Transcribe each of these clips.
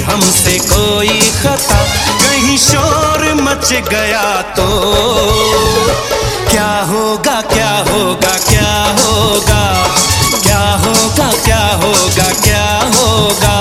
हमसे कोई खता, कहीं शोर मच गया तो क्या होगा क्या होगा क्या होगा, क्या होगा क्या होगा क्या होगा।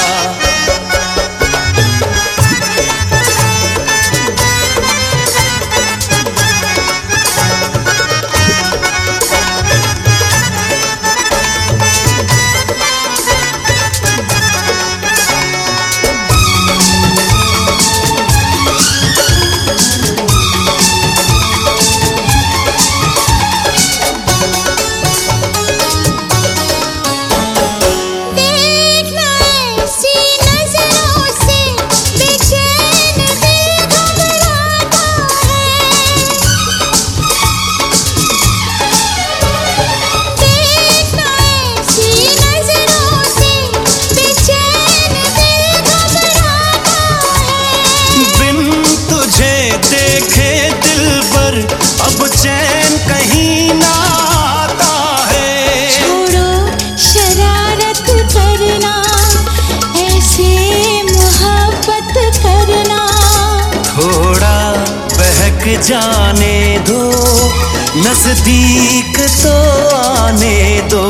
अब चैन कहीं ना आता है। छोड़ो शरारत करना, ऐसे मोहब्बत करना। थोड़ा बहक जाने दो, नजदीक तो आने दो।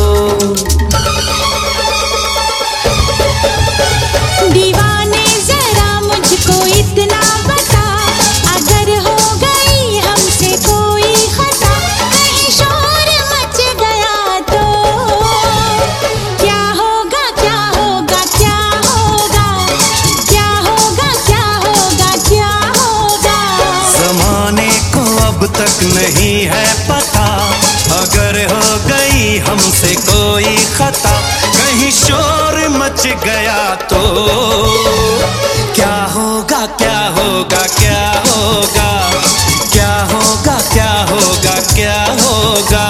दीवाने जरा मुझको इतना बता, अगर हो गई हमसे कोई खता, कहीं शोर मच गया तो क्या होगा क्या होगा क्या होगा, क्या होगा क्या होगा क्या होगा। जमाने को अब तक नहीं है पता, अगर हो गई हमसे कोई खता, कहीं शोर मच गया तो क्या होगा क्या होगा क्या होगा, क्या होगा क्या होगा क्या होगा।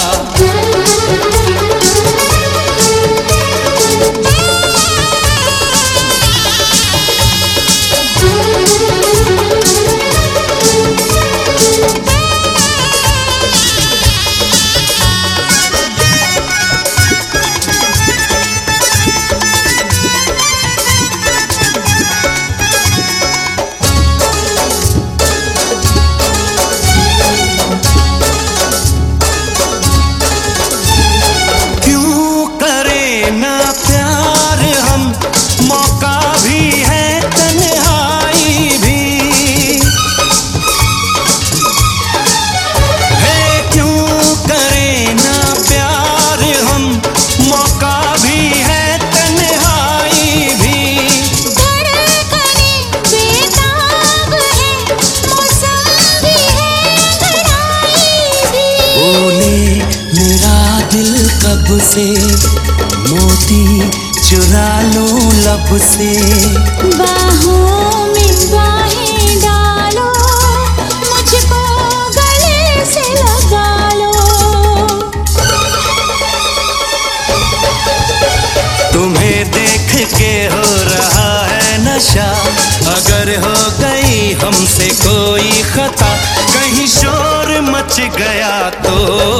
कब से मोती चुरा लूं लब से, बाहों में बाहें डालो, मुझको गले से लगा लो। तुम्हें देख के हो रहा है नशा, अगर हो गई हमसे कोई खता, कहीं शोर मच गया तो